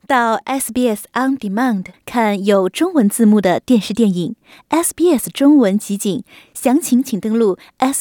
到 SBS On Demand 看有中文字幕的电视电影 SBS 中文集锦，详情请登录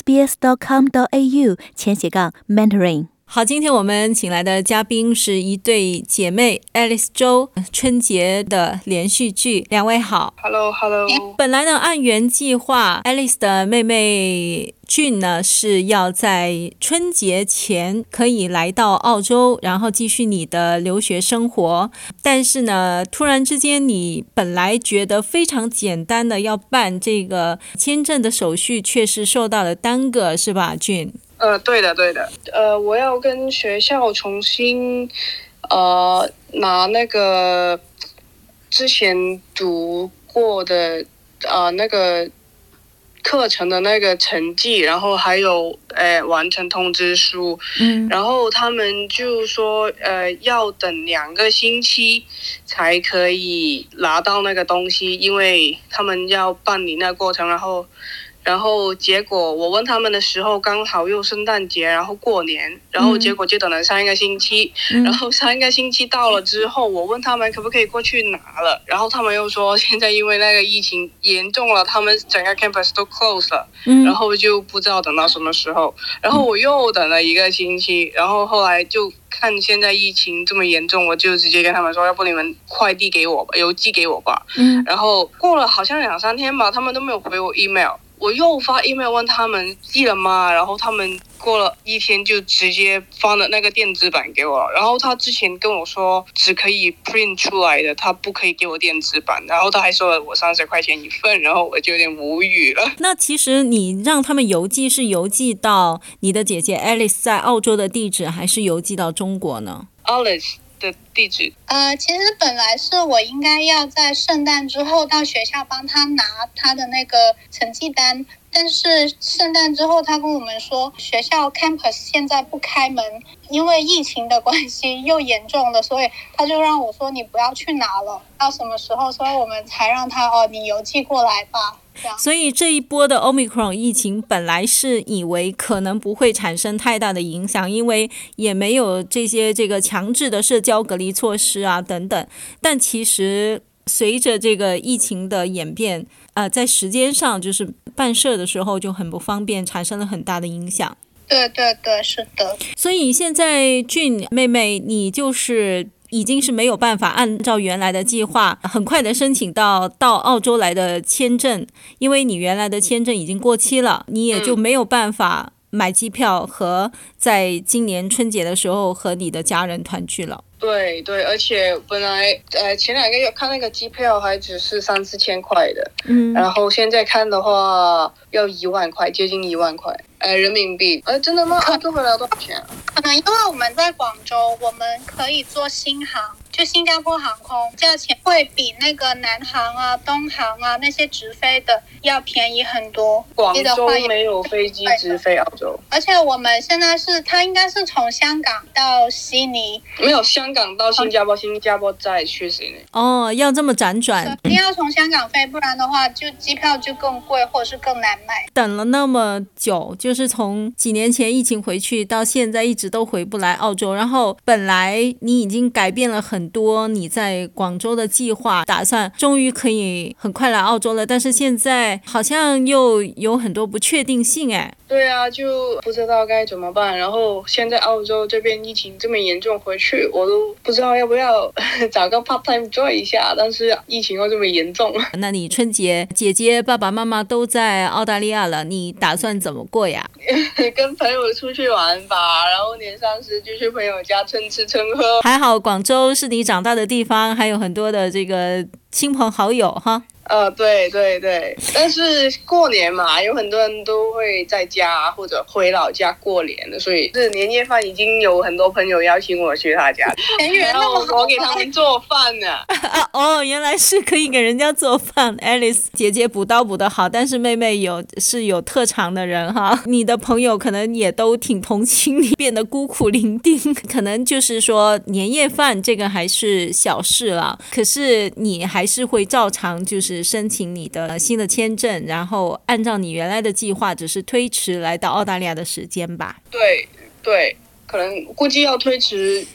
sbs.com.au/Mandarin。好，今天我们请来的嘉宾是一对姐妹 Alice 周春节的连续剧，两位好。 Hello。 本来呢，按原计划 Alice 的妹妹俊呢是要在春节前可以来到澳洲，然后继续你的留学生活，但是呢突然之间你本来觉得非常简单的要办这个签证的手续却是受到了耽搁，是吧俊？ 对的。我要跟学校重新拿那个之前读过的那个课程的那个成绩，然后还有完成通知书。然后他们就说要等2个星期才可以拿到那个东西，因为他们要办理那个过程。然后结果我问他们的时候刚好又圣诞节然后过年，然后结果就等了3个星期。然后3个星期到了之后，我问他们可不可以过去拿了，然后他们又说现在因为那个疫情严重了，他们整个 campus 都 close 了。然后就不知道等到什么时候。然后我又等了1个星期，然后后来就看现在疫情这么严重，我就直接跟他们说要不你们快递给我吧，邮寄给我吧。然后过了好像2-3天吧，他们都没有回我 email。我又发 email 问他们寄了吗，然后他们过了1天就直接发了那个电子版给我。然后他之前跟我说只可以 print 出来的，他不可以给我电子版，然后他还收了我30块钱一份，然后我就有点无语了。 那其实你让他们邮寄是邮寄到你的姐姐 Alice 在澳洲的地址，还是邮寄到中国呢？ Alice 的地址其实本来是我应该要在圣诞之后到学校帮他拿他的那个成绩单，但是圣诞之后他跟我们说学校 campus 现在不开门，因为疫情的关系又严重了，所以他就让我说你不要去拿了，到什么时候，所以我们才让他你邮寄过来吧。 所以这一波的 Omicron 疫情本来是以为可能不会产生太大的影响，因为也没有这个强制的社交隔离措施啊等等，但其实随着这个疫情的演变在时间上就是办社的时候就很不方便，产生了很大的影响。 对，是的。 所以现在俊妹妹你就是已经是没有办法按照原来的计划很快的申请到澳洲来的签证，因为你原来的签证已经过期了，你也就没有办法买机票和在今年春节的时候和你的家人团聚了。 对，而且本来前2个月看那个机票还只是3-4千块的，然后现在看的话要1万块，接近1万块人民币。真的吗？澳洲回来多少钱啊？ 可能因为我们在广州，我们可以坐新航，就新加坡航空，价钱会比那个南航啊、东航啊那些直飞的要便宜很多。 广州没有飞机直飞澳洲， 而且我们现在它应该是从香港到悉尼， 没有香港到新加坡，新加坡再去悉尼。 要这么辗转， 一定要从香港飞，不然的话就机票就更贵，或者是更难买。 等了那么久，就是从几年前疫情回去到现在一直都回不来澳洲，然后本来你已经改变了很多你在广州的计划，打算终于可以很快来澳洲了，但是现在好像又有很多不确定性。 对啊，就不知道该怎么办。然后现在澳洲这边疫情这么严重，回去我都不知道要不要找个 part time 做一下，但是疫情又这么严重。 那你春节姐姐爸爸妈妈都在澳大利亚了，你打算怎么过呀？ 跟朋友出去玩吧，然后年30就去朋友家蹭吃蹭喝。 还好广州是你长大的地方，还有很多的这个亲朋好友哈。 对，但是过年嘛，有很多人都会在家或者回老家过年的，所以是年夜饭已经有很多朋友邀请我去他家，然后我给他们做饭呢。 原来是可以给人家做饭。 Alice 姐姐补刀补得好，但是妹妹是有特长的人哈。你的朋友可能也都挺同情你变得孤苦伶仃，可能就是说年夜饭这个还是小事了，可是你还是会照常就是申请你的新的签证，然后按照你原来的计划只是推迟来到澳大利亚的时间吧。 对，可能估计要推迟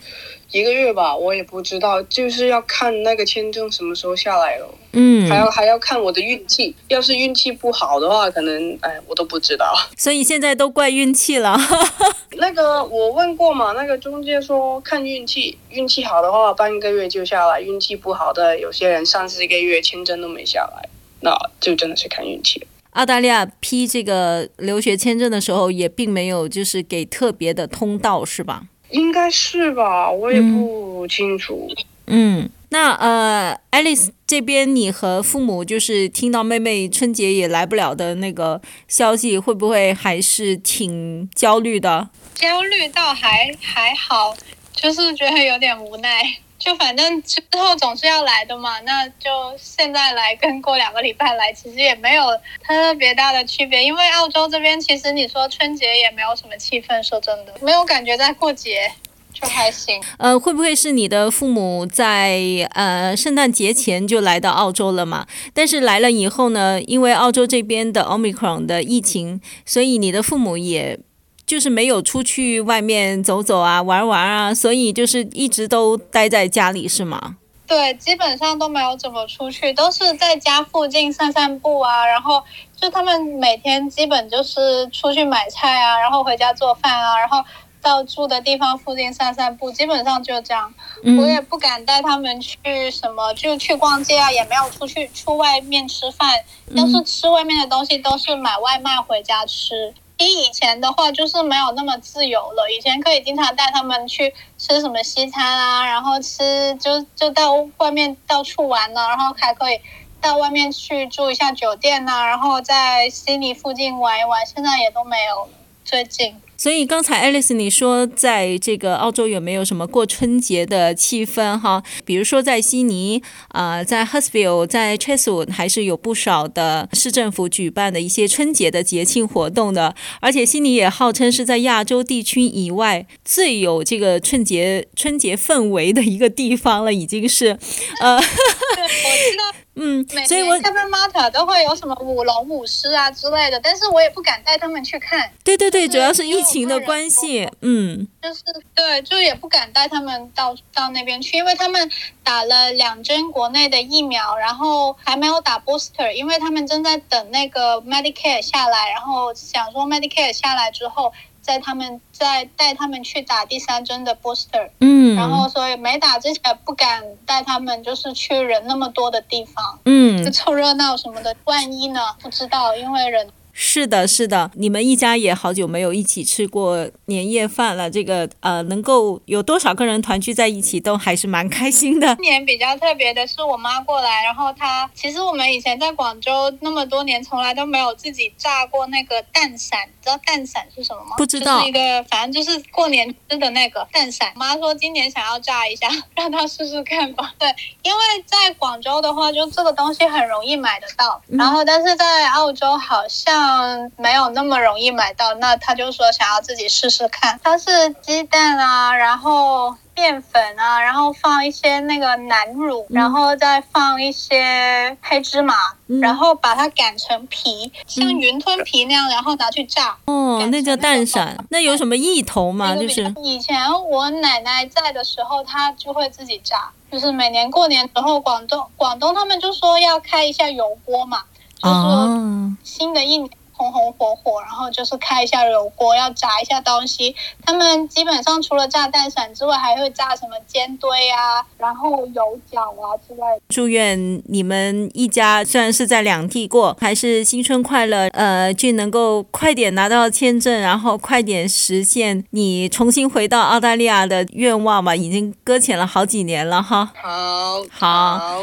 1个月吧，我也不知道，就是要看那个签证什么时候下来了。还要看我的运气，要是运气不好的话，可能我都不知道。 所以现在都怪运气了。 那个我问过嘛，那个中介说看运气，运气好的话半个月就下来，运气不好的有些人3-4个月签证都没下来，那就真的是看运气了。 澳大利亚批这个留学签证的时候，也并没有就是给特别的通道，是吧？ 应该是吧，我也不清楚。 那Alice 这边，你和父母就是听到妹妹春节也来不了的那个消息，会不会还是挺焦虑的？ 焦虑倒还好，就是觉得有点无奈。就反正之后总是要来的嘛，那就现在来跟过2个礼拜来，其实也没有特别大的区别。因为澳洲这边其实你说春节也没有什么气氛，说真的，没有感觉在过节。就还行。 会不会是你的父母在圣诞节前就来到澳洲了嘛？但是来了以后呢，因为澳洲这边的 Omicron 的疫情，所以你的父母也就是没有出去外面走走啊、玩玩啊，所以就是一直都待在家里，是吗？ 对，基本上都没有怎么出去，都是在家附近散散步啊，然后就他们每天基本就是出去买菜啊，然后回家做饭啊，然后到住的地方附近散散步，基本上就这样。我也不敢带他们去什么，就去逛街啊，也没有出外面吃饭。要是吃外面的东西，都是买外卖回家吃。比以前的话，就是没有那么自由了。以前可以经常带他们去吃什么西餐啊，然后就到外面到处玩了，然后还可以到外面去住一下酒店啊，然后在悉尼附近玩一玩。现在也都没有了，最近。 所以刚才 Alice 你说在这个澳洲有没有什么过春节的气氛哈？比如说在悉尼在 Hurstville 在 Chatswood 还是有不少的市政府举办的一些春节的节庆活动的，而且悉尼也号称是在亚洲地区以外最有这个春节氛围的一个地方了，已经是对，我知道。 所以我 Cabramatta 都会有什么舞龙舞狮啊之类的，但是我也不敢带他们去看。 对，主要是疫情的关系。 就是对，就也不敢带他们到那边去，因为他们打了2针国内的疫苗，然后还没有打 booster， 因为他们正在等那个 Medicare 下来，然后想说 Medicare 下来之后再带他们去打第3针的 booster。然后所以没打之前不敢带他们就是去人那么多的地方，就凑热闹什么的，万一呢？不知道，因为人。 是的，你们一家也好久没有一起吃过年夜饭了。这个能够有多少个人团聚在一起，都还是蛮开心的。 今年比较特别的是，我妈过来，然后其实我们以前在广州那么多年，从来都没有自己炸过那个蛋散。你知道蛋散是什么吗？ 不知道。 就是一个反正就是过年吃的那个蛋散。妈说今年想要炸一下，让她试试看吧。对，因为在广州的话，就这个东西很容易买得到，然后但是在澳洲好像没有那么容易买到，那他就说想要自己试试看。它是鸡蛋啊，然后面粉啊，然后放一些那个南乳，然后再放一些黑芝麻，然后把它擀成皮，像云吞皮那样，然后拿去炸。 那叫蛋散。那有什么意头吗？就是以前我奶奶在的时候，她就会自己炸。就是每年过年之后，广东他们就说要开一下油锅嘛，就是新的一年红红火火，然后就是开一下油锅，要炸一下东西。他们基本上除了炸蛋散之外，还会炸什么煎堆啊，然后油饺啊之类的。 祝愿你们一家虽然是在2地过，还是新春快乐。就能够快点拿到签证，然后快点实现你重新回到澳大利亚的愿望嘛，已经搁浅了好几年了哈。好。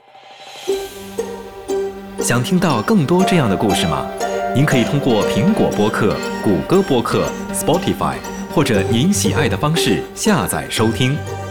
想听到更多这样的故事吗？您可以通过苹果播客、谷歌播客、Spotify 或者您喜爱的方式下载收听。